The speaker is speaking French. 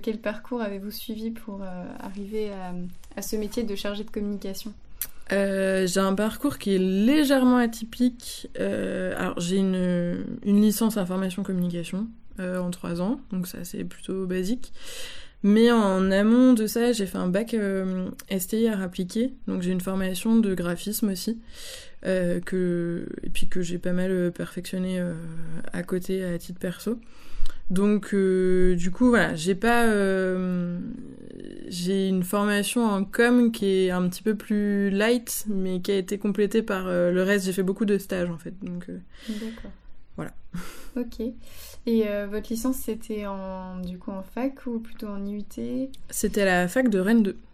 Quel parcours avez-vous suivi pour arriver à ce métier de chargé de communication ? J'ai un parcours qui est légèrement atypique. Alors, j'ai une licence information communication en 3 ans, donc ça c'est plutôt basique. Mais en amont de ça, j'ai fait un bac STI art appliqué, donc j'ai une formation de graphisme aussi, et puis que j'ai pas mal perfectionné à côté à titre perso. Donc du coup voilà, j'ai une formation en com qui est un petit peu plus light, mais qui a été complétée par le reste. J'ai fait beaucoup de stages en fait, donc D'accord. Voilà. Ok. Et votre licence, c'était en fac ou plutôt en IUT ? C'était à la fac de Rennes 2.